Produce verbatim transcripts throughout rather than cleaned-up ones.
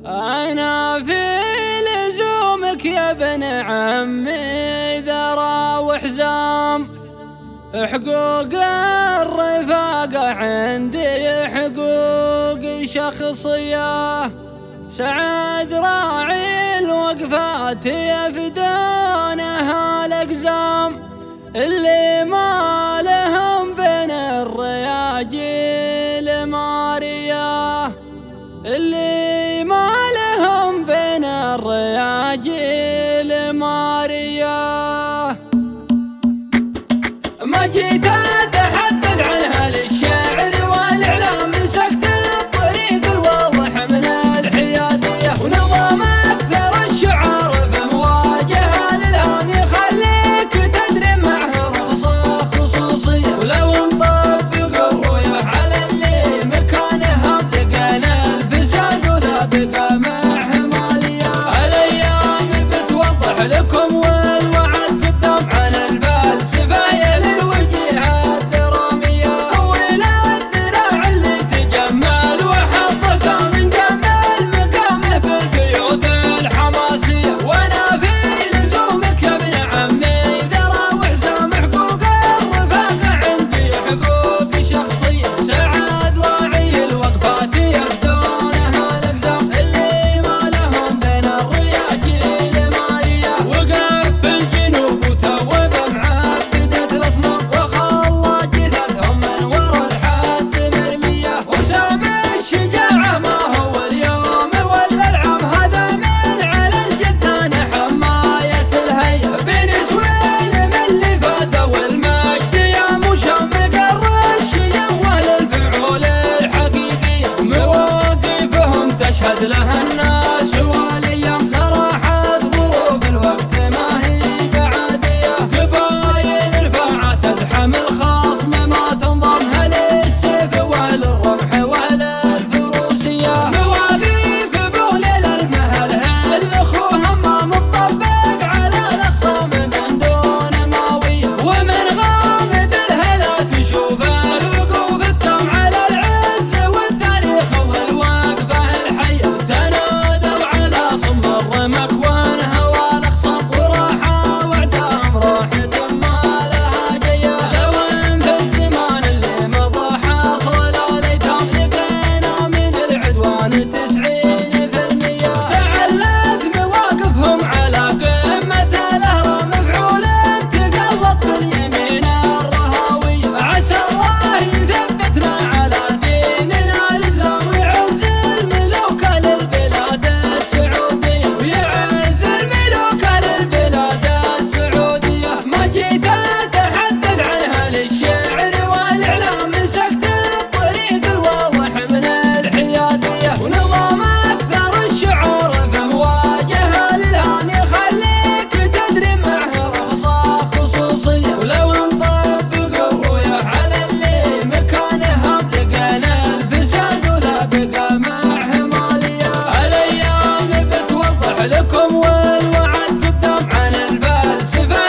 أنا في لزومك يا ابن عمي ذرى وحزام، حقوق الرفاقة عندي حقوق شخصية، سعد راعي الوقفات يفدونها الأقزام، اللي ما لهم بين الرياجيل مارية، اللي ما لهم بين الرياجيل مارية. ما جيت أتحدث عنها للشاعر والإعلام من سكت الطريق الواضح من الحيادية، ونظام أكثر الشعار في مواجهة للهام يخليك تدري معه رخصة خصوصية، ولو نطبق الرؤية على اللي مكانهم لقينا الفساد ولا بقى معه مالية. الأيام بتوضح لكم والوعد قدام عن الفلسفة لها الناس والأيام، لا راحت ظروف الوقت ما هي بعادية، قبايل رفاعة تدحم الخصم ما تنضمها للسيف ولا الرمح ولا الفروسية، مواقيف بوليل المهل الأخو همام مطبق على الأخصام من دون ماوية، ومن غامد الهلا تشوف الوقوف التام على العز والتاريخ والوقفة الحية، تنادوا على صم الرمك وانها والاخصام، وراحة وعدام راحت ما لها جية، لو ان في الزمان اللي مضى حصل الايتام لقينا من العدوان تسعين في المية، تعلت مواقفهم على قمة الأهرام مفعول تقلط باليمين الرهاوية، عسى الله يثبتنا على ديننا الإسلام ويعز الملوك للبلاد السعودية، ويعز الملوك للبلاد السعودية. ما جيت أتحدث عنها للشاعر والإعلام من سكت الطريق الواضح من الحيادية، ونظام أكثر الشعار في مواجهة للهام يخليك تدري معه رخصة خصوصية، ولو نطبق الرؤية على اللي مكانهم لقينا الفساد ولا بقى معه مالية. الأيام بتوضح لكم والوعد قدام عن الفلسفة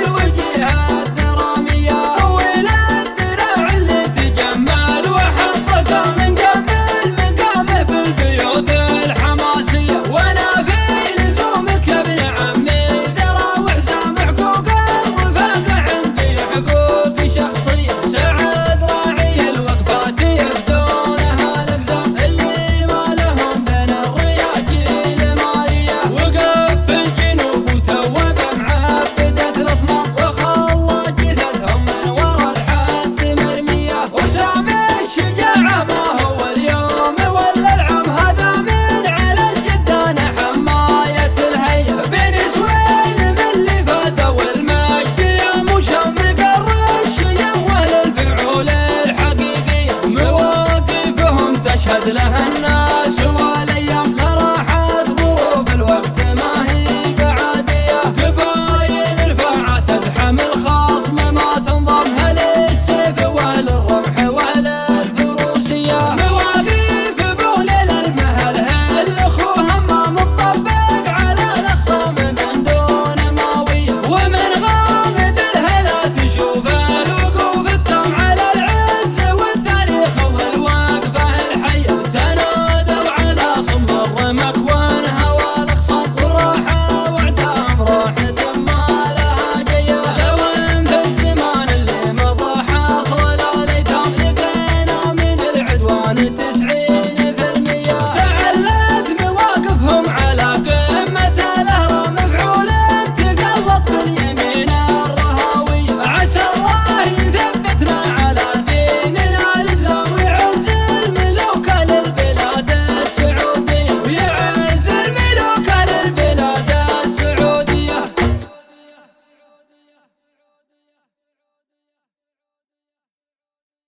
للوجهات درامية، طويل الذراع اللي تجمل وحطك من جمال مقامه بالبيوت الحماسية، وانا في لزومك يا ابن عمي ذرى وحزام، حقوق الرفاقة عندي حقوق شخصية، سعد راعي الوقفات يفدونها الأقزام، اللي ما لهم بين الرياجيل مالية، وقف في الجنوب وتوب معبدة الأصنام، وخلى جثثهم من ورا الحد مرمية، وسامي الشجاعة ما هو اليوم ولا العام، هذا من على الجدان حماية الهيئة، بين سوين من اللي فاتوا والمجد يا مشمق الرشيم والفعول الحقيقية، مواقفهم تشهد لها